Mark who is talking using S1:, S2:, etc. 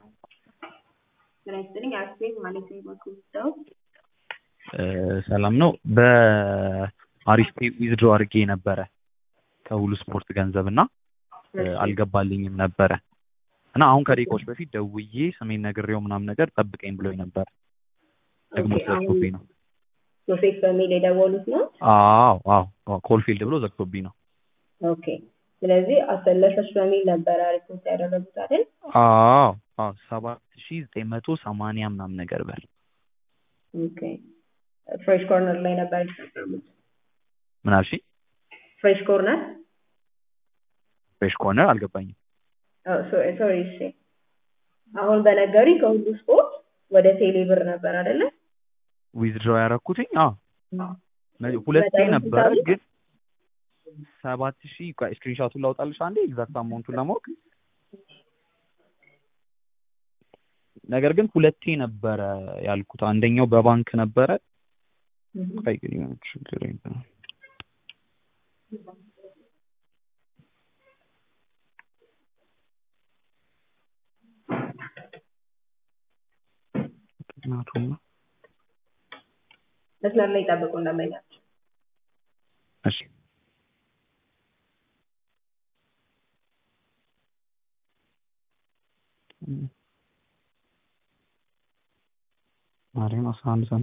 S1: ስለዚህ አክቲቭ ማለት ነው።
S2: ሰላም ነው። በአሪፍ ዊዝድሮ አድርጌ ነበረ ከሁሉ ስፖርት ገንዘብና አልገባልኝም ነበረ እና አሁን ከደቂቃዎች በፊት ደውዬ ስሜን ነግሬው ምናምን ነገር ጠብቀኝ ብሎኝ ነበር። ደግሞ ዘግቶብኝ ነው።
S1: ዮሴፍ በሚል የደወሉት ነው?
S2: አዎ ኮልፊልድ ብሎ ዘግቶብኝ ነው።
S1: ኦኬ። ስለዚህ አሰለፈች በሚል ነበር ሪፖርት ያደረጉት አይደል?
S2: 7980 ምናምን ነገር በል።
S1: ኦኬ። ፍሬሽ ኮርነር ላይ ነበር የተጠቀሙት።
S2: ምን አልሽኝ?
S1: ፍሬሽ ኮርነር
S2: አልገባኝም።
S1: ሶሪ እሺ። አሁን በነገሪ ከሁሉ ስፖርት ወደ ቴሌ ብር ነበር አይደለ?
S2: ዊዝድሮ ያደረኩትኝ ሁለቴ ነበረ ግን 7000 ስክሪንሾቱን ላውጣልሽ አንዴ ኤግዛክት አማውንቱን ለማወቅ። ነገር ግን ሁለቴ ነበረ ያልኩት። አንደኛው በባንክ ነበረ። ችግር የለም።
S1: መስመር ላይ ጠብቁ እንደማይላችሁ።
S2: እሺ ማሪም 11